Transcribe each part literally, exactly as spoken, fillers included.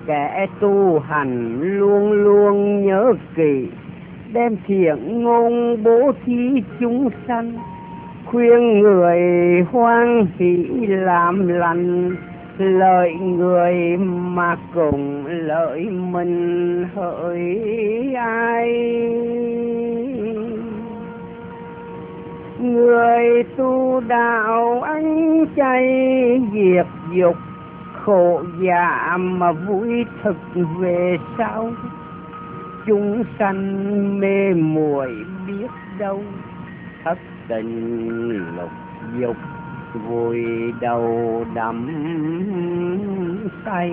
Kẻ tu hành luôn luôn nhớ kỹ, đem thiện ngôn bố thí chúng sanh, khuyên người hoan hỷ làm lành, lợi người mà cùng lợi mình hỡi ai. Người tu đạo anh chay diệt dục, khổ dạ mà vui thực về sau, chúng sanh mê muội biết đâu, thất tình lục dục vùi đầu đắm say.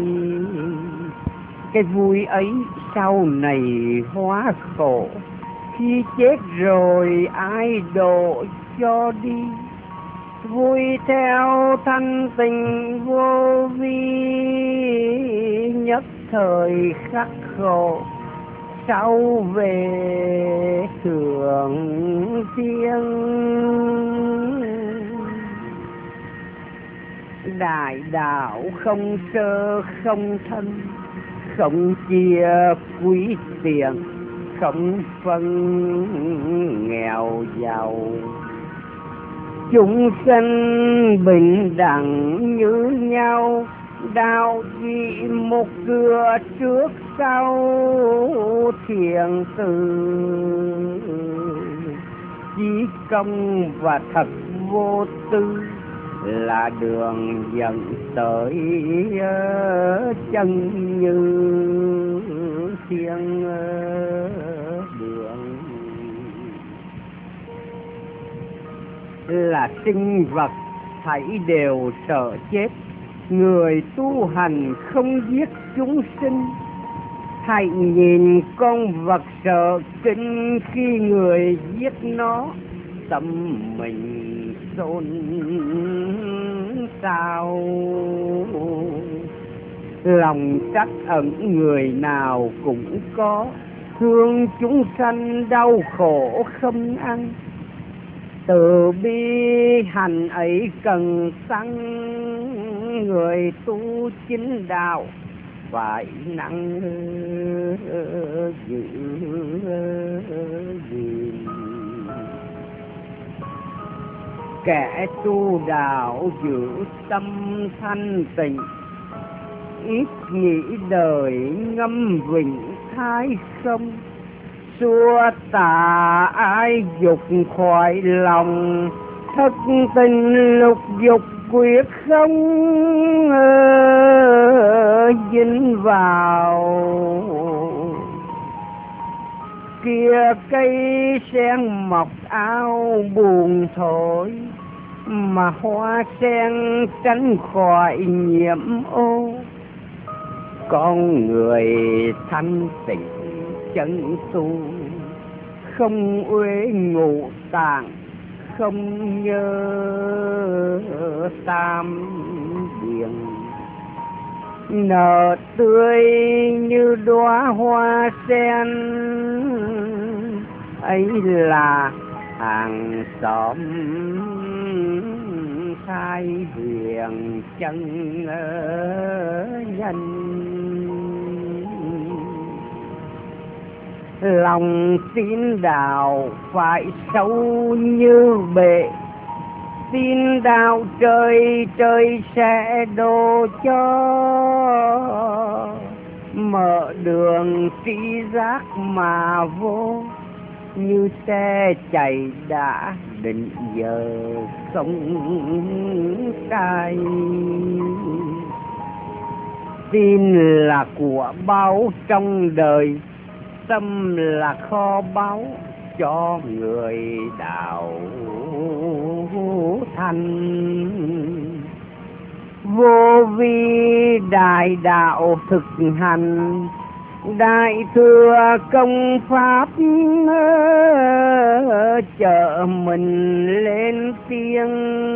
Cái vui ấy sau này hóa khổ, khi chết rồi ai độ cho đi. Vui theo thanh tình vô vi, nhất thời khắc khổ, sau về thượng thiên. Đại đạo không sơ không thân, không chia quý tiền, không phân nghèo giàu. Chúng sanh bình đẳng như nhau, đạo chỉ một cửa trước sau, thiện từ chí công và thật vô tư là đường dẫn tới chân như thiên đường. Là sinh vật thảy đều sợ chết, người tu hành không giết chúng sinh. Hãy nhìn con vật sợ kinh, khi người giết nó tâm mình xôn xao. Lòng trắc ẩn người nào cũng có, thương chúng sanh đau khổ không ăn. Từ bi hành ấy cần tăng, người tu chính đạo phải nặng giữ gìn. Kẻ tu đạo giữ tâm thanh tịnh, ít nghĩ đời ngâm vịnh thái không. Xua tà ai dục khỏi lòng, thất tình lục dục quyết không dính vào. Kia cây sen mọc áo buồn thổi, mà hoa sen tránh khỏi nhiễm ô. Con người thanh tịnh chân tu, không uế ngũ tạng, không nhớ tam điển. Nở tươi như đóa hoa sen, ấy là hàng xóm khai huyền chân nhân. Lòng tín đạo phải sâu như bể, tin đạo trời trời sẽ độ cho. Mở đường tri giác mà vô, như xe chạy đã định giờ không cai. Tin là của báu trong đời, tâm là kho báu cho người đạo thành. Vô vi đại đạo thực hành, đại thừa công pháp chở mình lên tiếng.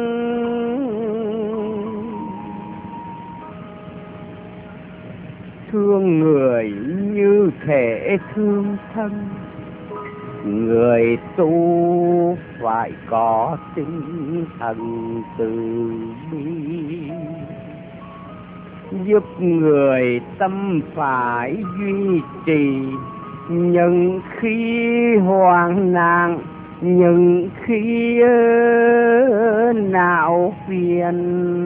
Thương người như thể thương thân, người tu phải có tinh thần từ bi. giúp người tâm phải duy trì những khi hoang nạn, những khi não phiền.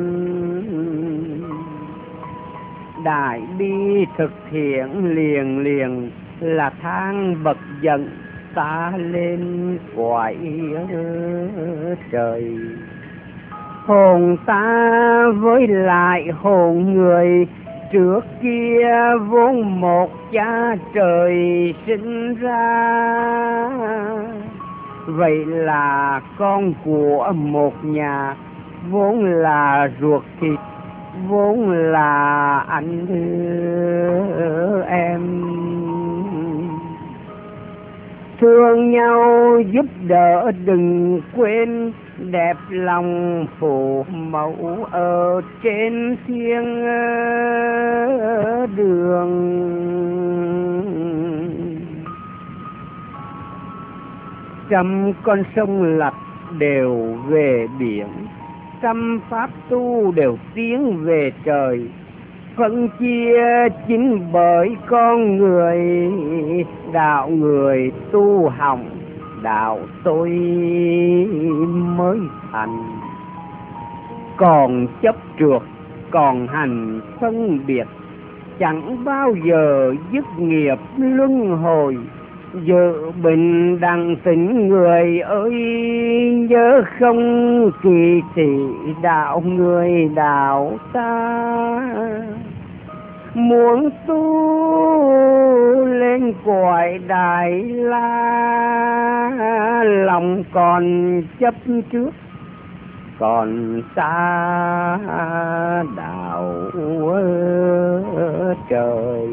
Đại bi thực hiện liền liền là thang bậc dẫn ta lên cõi trời. Hồn ta với lại hồn người trước kia vốn một cha trời sinh ra, vậy là con của một nhà, vốn là ruột thịt, vốn là anh em. Thương nhau giúp đỡ đừng quên, đẹp lòng phụ mẫu ở trên thiên đường. Trăm con sông lạch đều về biển, trăm pháp tu đều tiến về trời. Phân chia chính bởi con người, đạo người tu hỏng, đạo tôi mới thành. Còn chấp trượt, còn hành phân biệt, chẳng bao giờ dứt nghiệp luân hồi. Dự bình đẳng tính người ơi, nhớ không kỳ thị đạo người đạo ta. Muốn tu lên cõi Đại La, lòng còn chấp trước, còn xa đạo trời.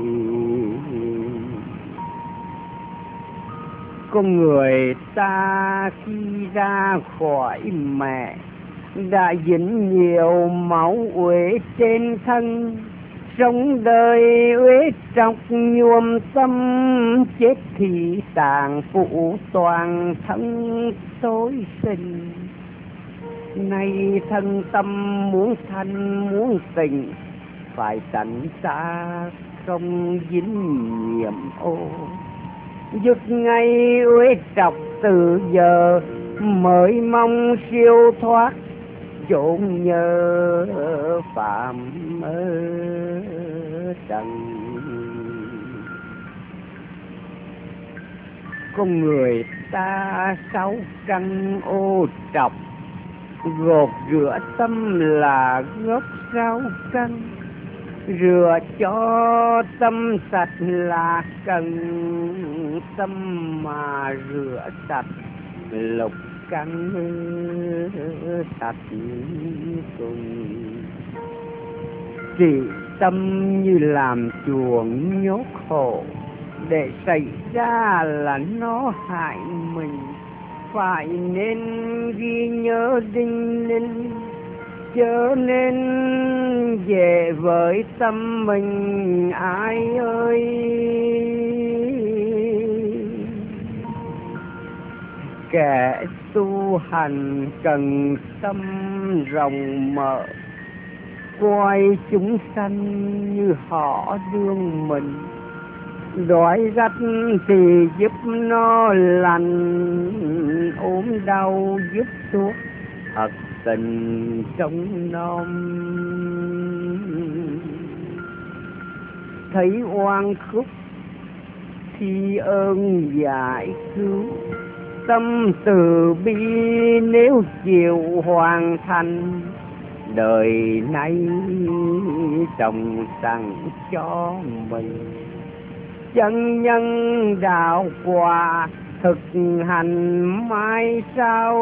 Con người ta khi ra khỏi mẹ đã dính nhiều máu uế trên thân, sống đời uế trọc nhuộm tâm, chết thì tàn phụ toàn thân tối sinh. Nay thân tâm muốn thanh muốn tình, phải tránh xa không dính nhiễm ô. Dứt ngay uế trọc từ giờ, mới mong siêu thoát chốn nhớ phạm trần. Con người ta sáu căn ô trọc, gột rửa tâm là gốc sáu căn. Rửa cho tâm sạch là cần, tâm mà rửa sạch lục căn sạch cùng. Chỉ tâm như làm chuồng nhốt khổ, để xảy ra là nó hại mình. Phải nên ghi nhớ đinh ninh, chớ nên về với tâm mình ai ơi. Kẻ tu hành cần tâm rộng mở, coi chúng sanh như họ đương mình. Đói rách thì giúp nó lành, ốm đau giúp thuốc thật tình trong nom. Thấy oan khúc thì ơn giải cứu, tâm từ bi nếu chịu hoàn thành. Đời nay trồng sẵn cho mình, chân nhân đạo quả thực hành mai sau.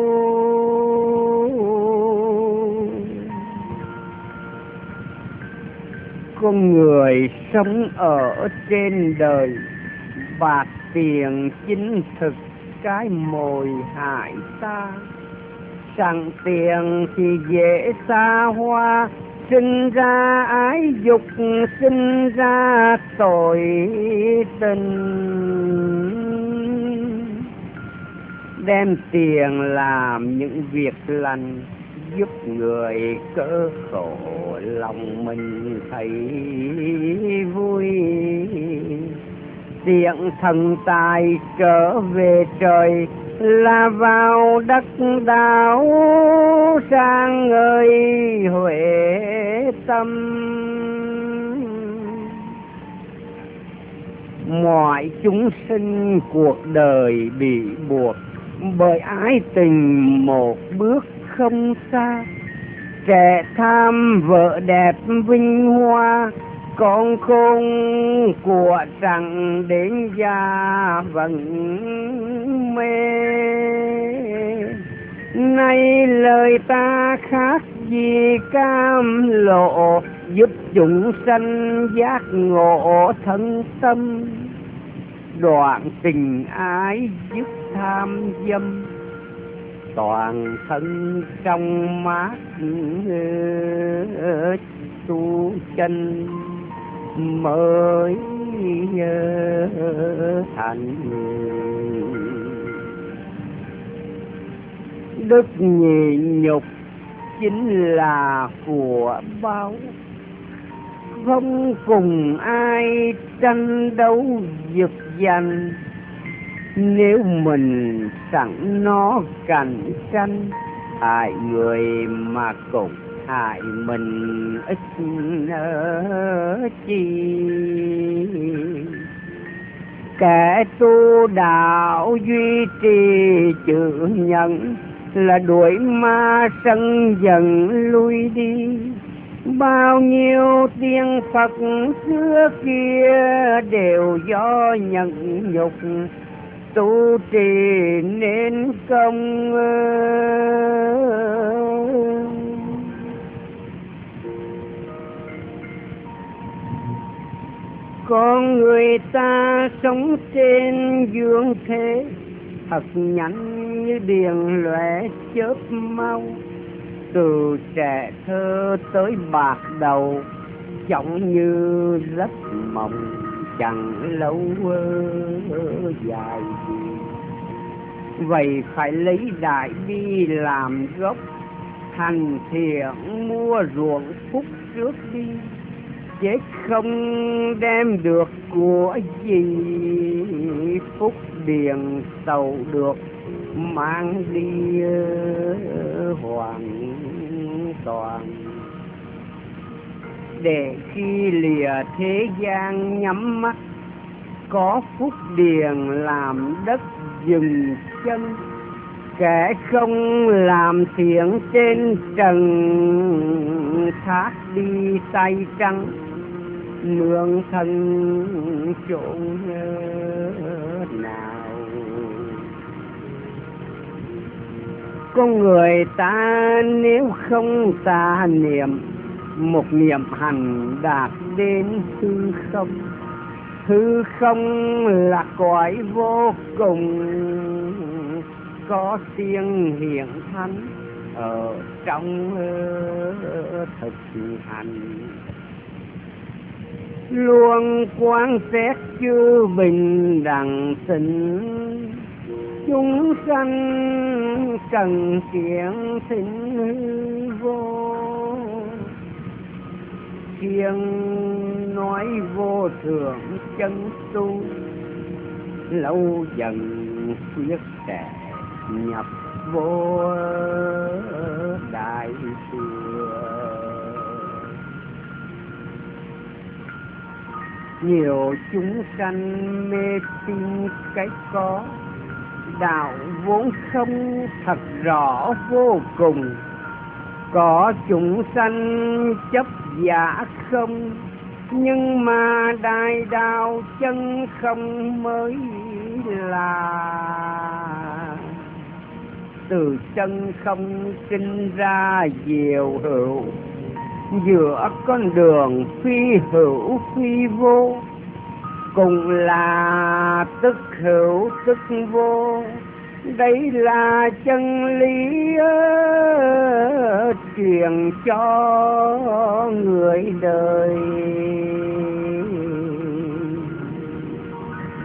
Con người sống ở trên đời, bạc tiền chính thực cái mồi hại ta. Sẵn tiền thì dễ xa hoa, sinh ra ái dục, sinh ra tội tình. Đem tiền làm những việc lành, giúp người cơ khổ, lòng mình thấy vui. Tiếng thần tài trở về trời, là vào đất đạo sang ơi Huệ Tâm. Mọi chúng sinh cuộc đời bị buộc bởi ái tình một bước không xa. Trẻ tham vợ đẹp vinh hoa, con khôn của rằng đến già vẫn mê. Nay lời ta khác gì cam lộ, giúp chúng sanh giác ngộ thân tâm. Đoạn tình ái dứt tham dâm, toàn thân trong mát tu chân mới thành. Đức nhị nhục chính là của báo, không cùng ai tranh đấu giật giành. Nếu mình sẵn nó cạnh tranh, hại người mà cũng hại mình ít chi. Kẻ tu đạo duy trì chữ nhận, là đuổi ma sân dần lui đi. Bao nhiêu tiếng Phật xưa kia đều do nhận nhục, tu trì nên công. Con người ta sống trên dương thế, thật nhanh như điện lóe chớp mau. Từ trẻ thơ tới bạc đầu, giống như giấc mộng chẳng lâu dài gì. Vậy phải lấy đại bi làm gốc, hành thiện mua ruộng phúc trước đi. Chết không đem được của gì, phúc điền sầu được mang đi hoàn toàn. Để khi lìa thế gian nhắm mắt, có phúc điền làm đất dừng chân. Kẻ không làm thiện trên trần, thác đi tay trắng nương thân chốn nào. Con người ta nếu không tà niệm, một niệm hành đạt đến hư không. Hư không là cõi vô cùng, có tiếng hiển thánh ở trong thực hành. Luôn quan xét chư bình đẳng sinh, chúng sanh cần kiện thính vô. Tiếng nói vô thượng chân tu, lâu dần quyết sẽ nhập vô đại thừa. Nhiều chúng sanh mê tín cái có, đạo vốn không thật rõ vô cùng. Có chúng sanh chấp giả không, nhưng mà đại đạo chân không mới là. Từ chân không sinh ra diệu hữu, giữa con đường phi hữu phi vô. Cùng là tức hữu tức vô, đây là chân lý truyền cho người đời.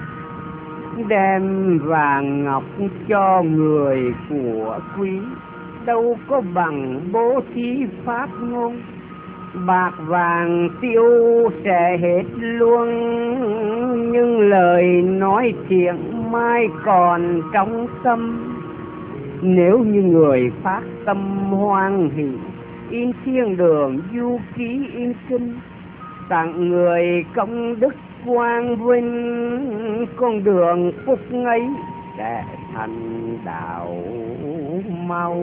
Đem vàng ngọc cho người của quý, đâu có bằng bố thí pháp ngôn. Bạc vàng tiêu sẽ hết luôn, nhưng lời nói thiện mai còn trong tâm. Nếu như người phát tâm hoan hỷ, in thiên đường du ký in kinh, tặng người công đức quang vinh, con đường phúc ấy sẽ thành đạo mau.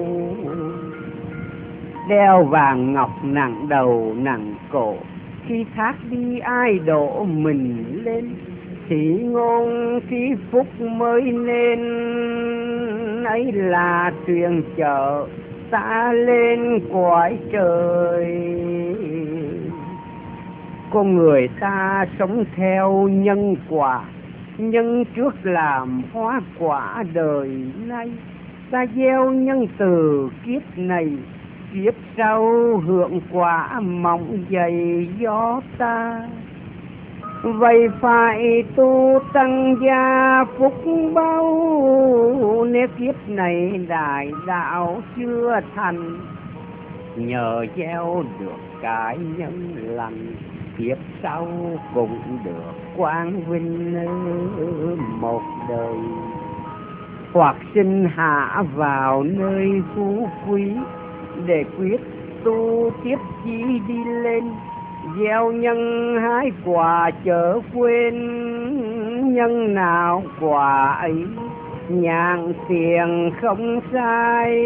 Đeo vàng ngọc nặng đầu nặng cổ, khi thác đi ai đổ mình lên, chỉ ngôn khi phúc mới nên, ấy là thuyền chở ta lên cõi trời. Con người ta sống theo nhân quả, nhân trước làm hóa quả đời nay. Ta gieo nhân từ kiếp này, kiếp sau hưởng quả mỏng dày gió ta. Vậy phải tu tăng gia phúc bao, nếu kiếp này đại đạo chưa thành, nhờ gieo được cái nhân lành, kiếp sau cũng được quang vinh một đời. Hoặc sinh hạ vào nơi phú quý, để quyết tu tiếp chi đi lên, gieo nhân hái quả chớ quên, nhân nào quả ấy nhàn tiền không sai.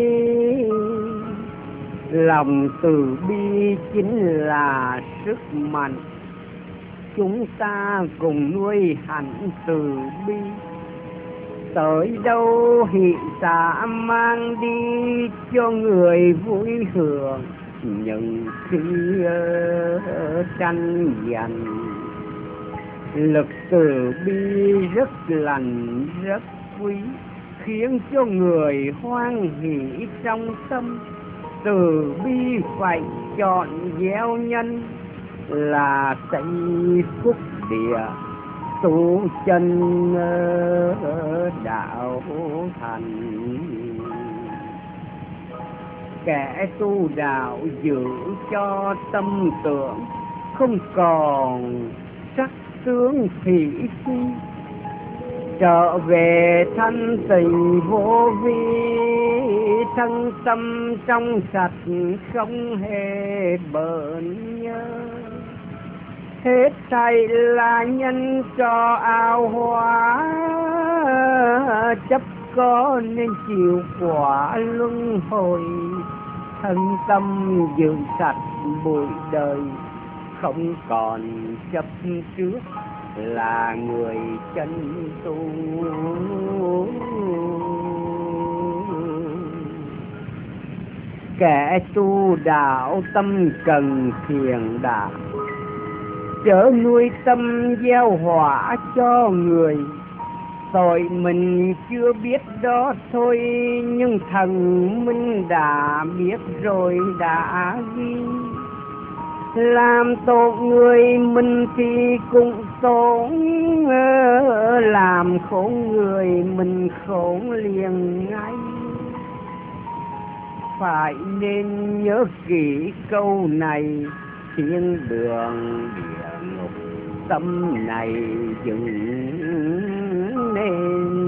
Lòng từ bi chính là sức mạnh, chúng ta cùng nuôi hạnh từ bi. Tới đâu hỷ xả mang đi, cho người vui hưởng những khi tranh giành. Lực từ bi rất lành rất quý, khiến cho người hoan hỷ trong tâm. Từ bi phải chọn gieo nhân, là xây phúc địa tu chân đạo thành. Kẻ tu đạo giữ cho tâm tưởng không còn sắc tướng thị phi, trở về thanh tịnh vô vi, thân tâm trong sạch không hề bợn nhơ. Hết thảy là nhân cho ao hóa, chấp có nên chịu quả luân hồi. Thân tâm giữ sạch bụi đời, không còn chấp trước, là người chân tu. Kẻ tu đạo tâm cần thiền đạo, chớ nuôi tâm gieo họa cho người. Tội mình chưa biết đó thôi, nhưng thần minh đã biết rồi đã ghi. Làm tội người mình thì cũng tổn, làm khổ người mình khổ liền ngay. Phải nên nhớ kỹ câu này, thiên đường địa ngục tâm này dựng nên.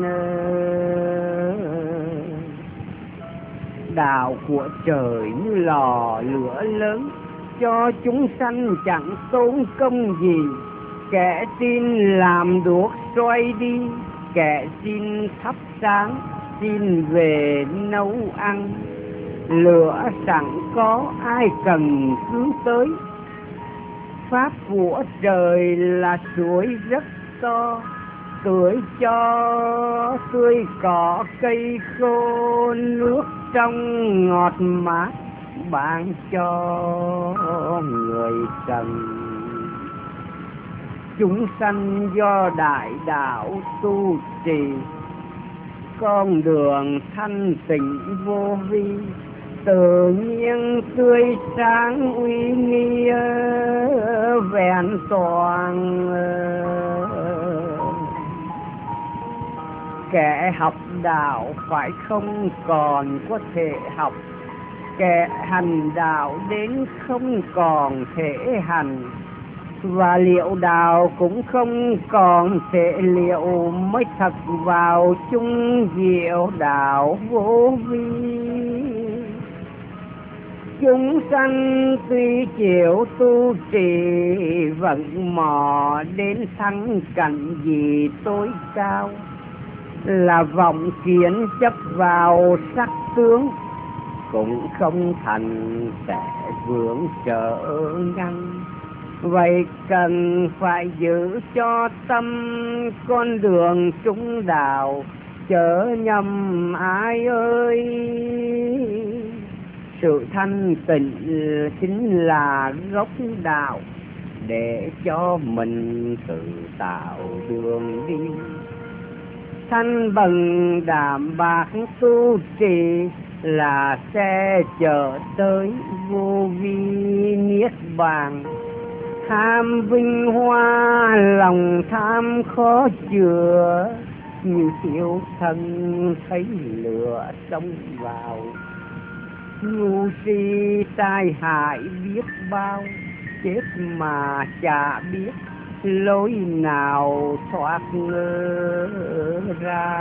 Đạo của trời như lò lửa lớn, cho chúng sanh chẳng tốn công gì. Kẻ tin làm đuốc xoay đi, kẻ xin thắp sáng xin về nấu ăn. Lửa sẵn có ai cần cứ tới, pháp của trời là suối rất to, tưới cho tươi cỏ cây khô, nước trong ngọt mát ban cho người cần. Chúng sanh do đại đạo tu trì, con đường thanh tịnh vô vi, tự nhiên tươi sáng uy nghi vẹn toàn. Kẻ học đạo phải không còn có thể học, kẻ hành đạo đến không còn thể hành, và liệu đạo cũng không còn thể liệu, mới thật vào chung diệu đạo vô vi. Chúng sanh tuy chịu tu trì, vẫn mò đến thắng cảnh gì tối cao, là vọng kiến chấp vào sắc tướng, cũng không thành sẽ vướng trở ngăn. Vậy cần phải giữ cho tâm con đường trung đạo, chớ nhầm ai ơi. Sự thanh tịnh chính là gốc đạo, để cho mình tự tạo đường đi. Thanh bằng đảm bạc tu trì, là xe chở tới vô vi niết bàn. Tham vinh hoa lòng tham khó chữa, như thiếu thân thấy lửa xông vào. Ngu si tai hại biết bao, chết mà chả biết lối nào thoát ra.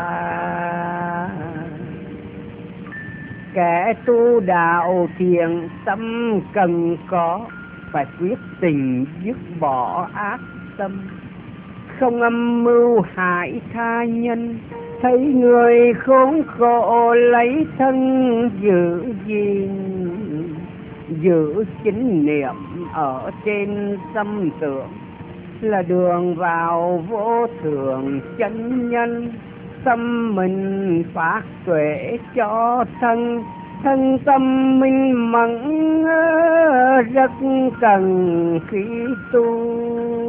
Kẻ tu đạo thiện tâm cần có, phải quyết tình dứt bỏ ác tâm, không âm mưu hại tha nhân. Thấy người khốn khổ lấy thân giữ gìn, giữ chính niệm ở trên tâm tưởng, là đường vào vô thượng chân nhân. Tâm mình phát tuệ cho thân, thân tâm minh mẫn rất cần khí tu.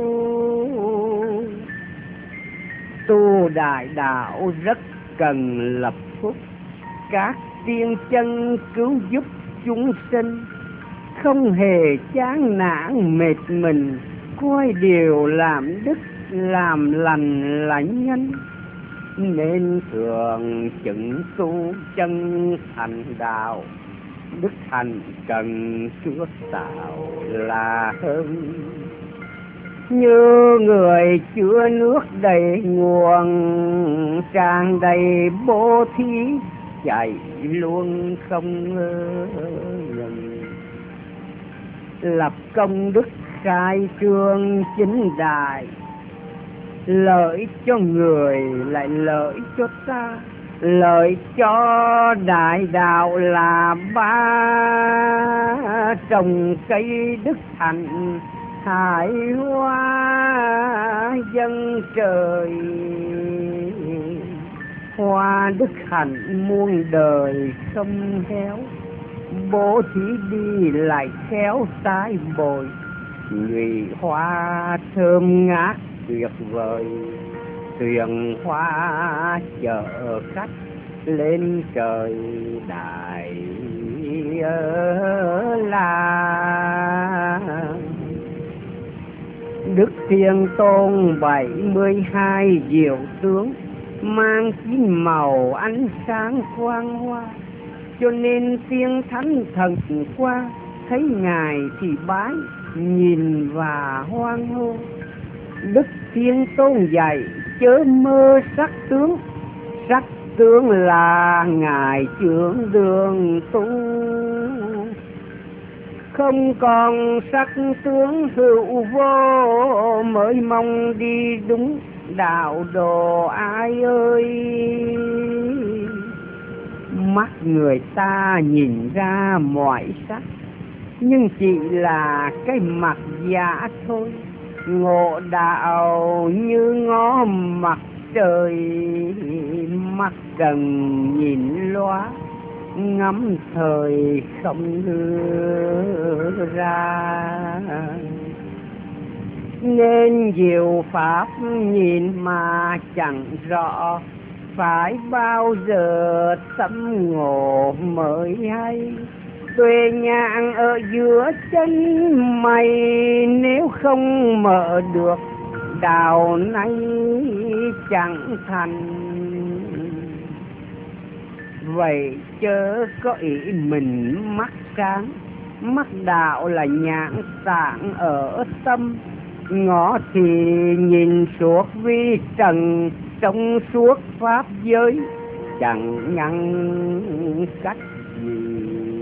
Tu đại đạo rất cần lập phúc, các tiên chân cứu giúp chúng sinh, không hề chán nản mệt mình, coi điều làm đức làm lành là nhân. Nên thường chứng tu chân thành đạo, đức thành cần trước tạo là hơn. Như người chứa nước đầy nguồn, tràn đầy bố thí, chạy luôn không ngừng. Lập công đức khai trương chính đại, lợi cho người lại lợi cho ta, lợi cho đại đạo là ba. Trồng cây đức hạnh hải hoa dân trời, hoa đức hạnh muôn đời không héo. Bố thí đi lại khéo tái bồi, nhụy hoa thơm ngát tuyệt vời. Tuyền hoa chở khách lên trời đại la. Đức Thiên Tôn bảy mươi hai diệu tướng, mang chín màu ánh sáng quang hoa, cho nên tiên thánh thần qua, thấy ngài thì bái, nhìn và hoan hô. Đức Thiên Tôn dạy chớ mơ sắc tướng, sắc tướng là ngài trưởng đường tu. Không còn sắc tướng hữu vô, mới mong đi đúng đạo đồ ai ơi. Mắt người ta nhìn ra mọi sắc, nhưng chỉ là cái mặt giả thôi. Ngộ đạo như ngó mặt trời, mắt cần nhìn loa, ngắm thời không đưa ra. Nên diệu pháp nhìn mà chẳng rõ, phải bao giờ tâm ngộ mới hay. Tuệ nhãn ở giữa chân mày, nếu không mở được đạo này chẳng thành. vậy chớ có ý mình mắc tráng. Mắc đạo là nhãn tạng ở tâm, ngõ thì nhìn suốt vi trần, trong suốt pháp giới chẳng ngăn cách gì.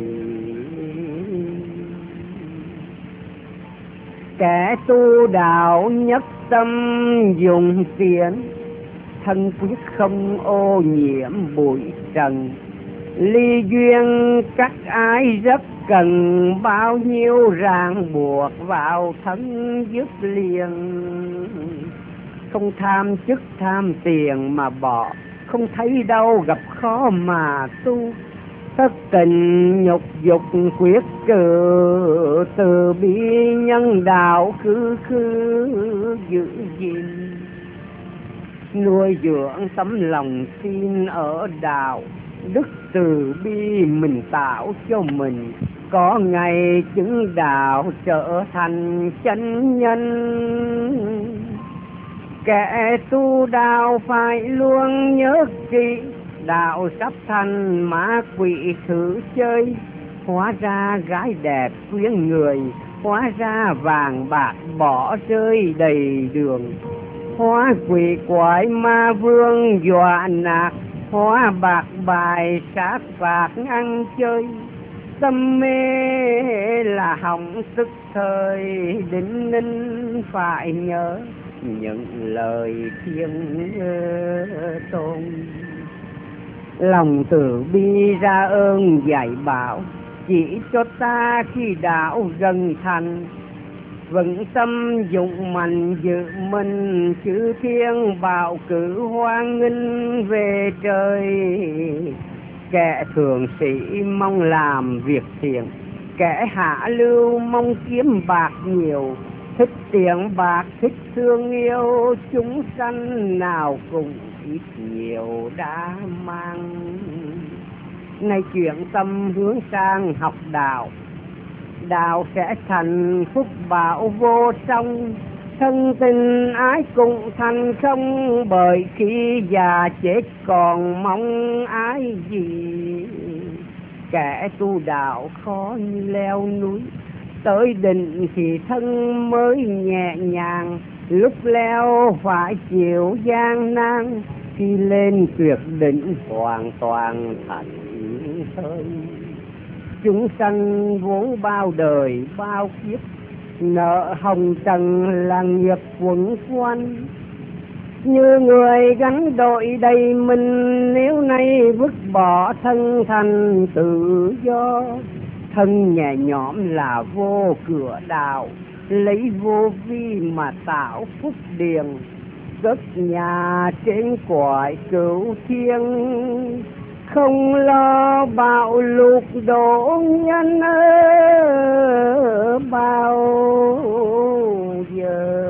Kẻ tu đạo nhất tâm dùng tiền, thân quyết không ô nhiễm bụi trần. Ly duyên các ai rất cần, bao nhiêu ràng buộc vào thân dứt liền. Không tham chức tham tiền mà bỏ, không thấy đâu gặp khó mà tu. Thất tình nhục dục quyết trừ, từ bi nhân đạo cứ cứ giữ gìn. Nuôi dưỡng tấm lòng tin ở đạo, đức từ bi mình tạo cho mình, có ngày chứng đạo trở thành chánh nhân. Kẻ tu đạo phải luôn nhớ kỹ, đạo sắp thành ma quỷ thử chơi. Hóa ra gái đẹp quyến người, hóa ra vàng bạc bỏ rơi đầy đường. Hóa quỷ quái ma vương dọa nạt, hóa bạc bài sát phạt ăn chơi. Tâm mê là hỏng sức thời, đỉnh ninh phải nhớ những lời thiên tôn. Lòng từ bi ra ơn dạy bảo, chỉ cho ta khi đạo gần thành. Vững tâm dụng mạnh dự mình, chư thiên bào cử hoan nghênh về trời. Kẻ thường sĩ mong làm việc thiện, kẻ hạ lưu mong kiếm bạc nhiều. Thích tiền bạc thích thương yêu, chúng sanh nào cùng ít nhiều đã mang. Nay chuyện tâm hướng sang học đạo, đạo sẽ thành phúc bảo vô song. Thân tình ái cùng thành không, bởi khi già chết còn mong ái gì. Kẻ tu đạo khó như leo núi, tới đỉnh thì thân mới nhẹ nhàng. Lúc leo phải chịu gian nan, khi lên tuyệt đỉnh hoàn toàn thành thơi. Chúng sanh vốn bao đời bao kiếp, nợ hồng trần là nghiệp quẩn quanh. Như người gánh đội đầy mình, nếu nay vứt bỏ thân thành tự do. Thân nhẹ nhõm là vô cửa đạo, lấy vô vi mà tạo phúc điền. Cất nhà trên cõi cửu thiên, không lo bạo lục đổ nhân ở bao giờ.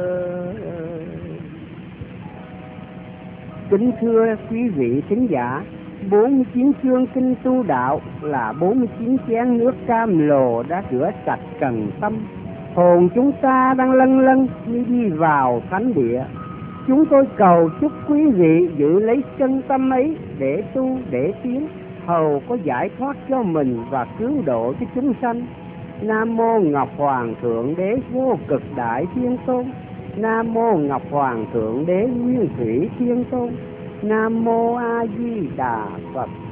Kính thưa quý vị thính giả, bốn mươi chín chương kinh tu đạo là bốn mươi chín chén nước cam lồ đã rửa sạch trần tâm. Hồn chúng ta đang lân lân như đi vào thánh địa. Chúng tôi cầu chúc quý vị giữ lấy chân tâm ấy để tu để tiến, hầu có giải thoát cho mình và cứu độ cho chúng sanh. Nam mô Ngọc Hoàng Thượng Đế Vô Cực Đại Thiên Tôn. Nam mô Ngọc Hoàng Thượng Đế Nguyên Thủy Thiên Tôn. Nam mô A Di Đà Phật.